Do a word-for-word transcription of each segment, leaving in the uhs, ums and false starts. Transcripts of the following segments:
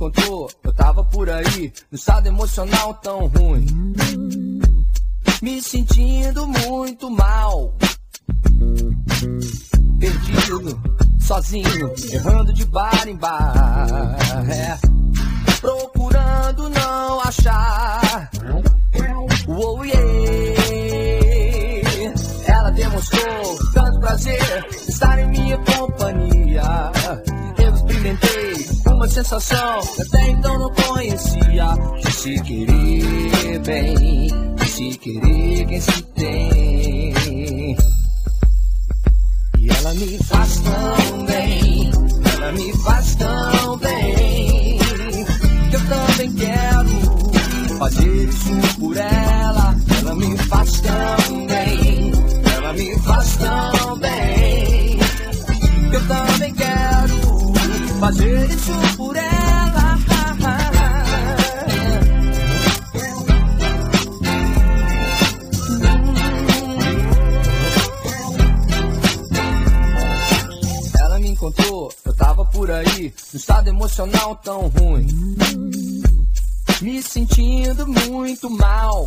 encontrou, eu tava por aí, no estado emocional tão ruim, me sentindo muito mal, perdido, sozinho, errando de bar em bar, é, procurando não achar. Oh, yeah. Ela demonstrou tanto prazer estar em minha companhia. Eu experimentei uma sensação que até então não conhecia, de se querer bem, de se querer quem se tem. E ela me faz tão bem, ela me faz tão bem, que eu também quero fazer isso por ela. Ela me faz tão bem, ela me faz tão bem, que eu também quero fazer isso por ela. Ela me encontrou, eu tava por aí, no estado emocional tão ruim, me sentindo muito mal,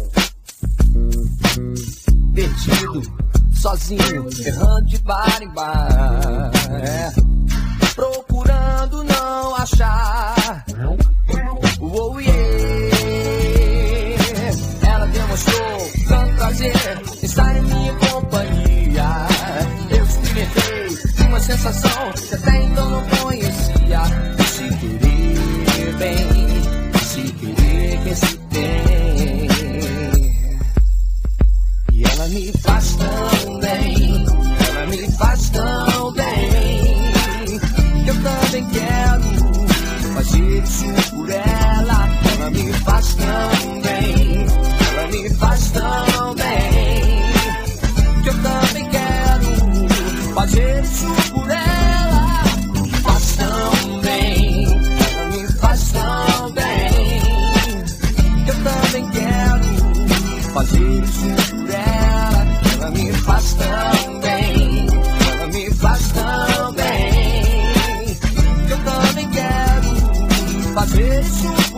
perdido, sozinho, errando de bar em bar, é, procurando não achar. Oh, yeah. Ela demonstrou tanto prazer estar em minha companhia. Eu experimentei uma sensação que até então não conhecia, de se querer bem, de se querer quem se tem. E ela me faz tão bem, ela me faz tão bem, que eu também quero fazer isso por ela. Ela me faz tão bem, ela me faz tão bem, que eu também quero fazer isso por ela. Me faz tão bem, ela me faz tão bem, que eu também quero fazer isso por ela. Ela me faz tão bem, ela me faz tão bem, que eu também quero fazer isso.